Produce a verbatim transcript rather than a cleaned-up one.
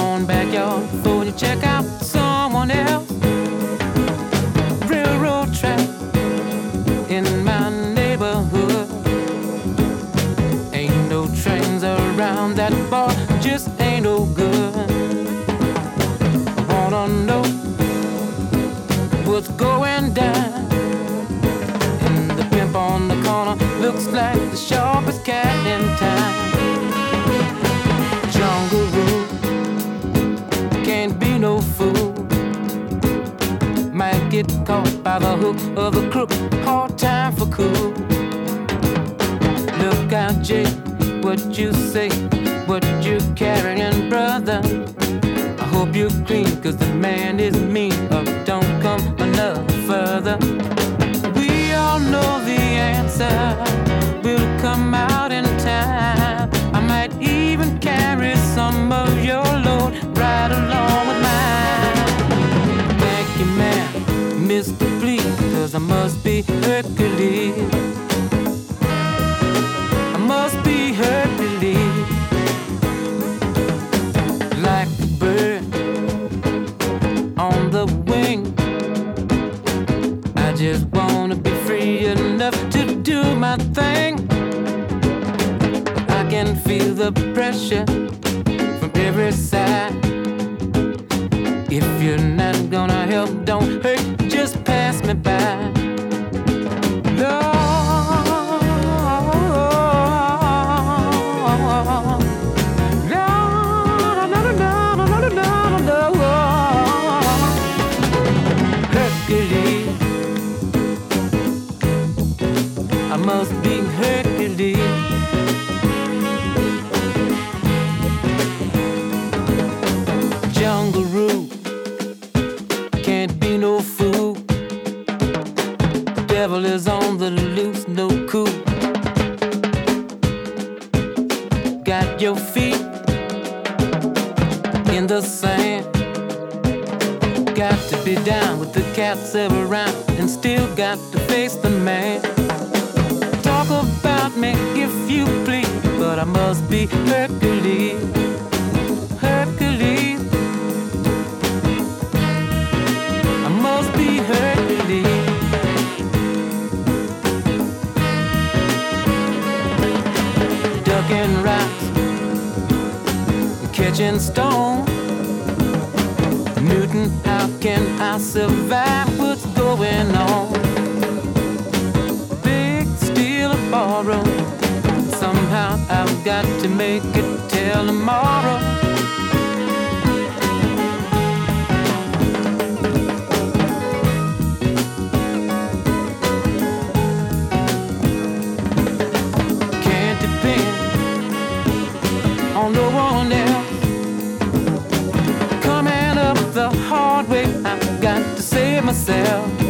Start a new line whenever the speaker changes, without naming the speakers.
own backyard before you check out someone else. Railroad track in my neighborhood. Ain't no trains around that bar, just ain't no good. I wanna know what's going down. And the pimp on the corner looks like the sharpest cat in town. Jungle Rule, can't be no fool. Might get caught by the hook of the crook, hard time for cool. Look out, Jake, what you say, what you carrying, brother. I hope you're clean, cause the man is mean, or don't come enough further. We all know the answer will come out in time. I might even carry some of your load right along with mine. Thank you, man, Mister Please, cause I must be Hercules. I must be Hercules. Like a bird on the wing, I just wanna be free enough to do my thing. I can feel the pressure from every side. If you're not gonna help, don't hurt, just pass me by. No, no, no, no, no, no, no, no, no. Hercules, I must be Hercules. Jungle Rule, can't be no fool. Devil is on the loose, no cool. Got your feet in the sand. Got to be down with the cats around, and still got to face the man. Talk about me if you please, but I must be Hercules. Hercules, I must be Hercules. Ducking rocks, catching stone. Newton, how can I survive? What's going on? Big steel of borrow. Somehow I've got to make it till tomorrow. Can't depend on no one else. Coming up the hard way, I've got to save myself.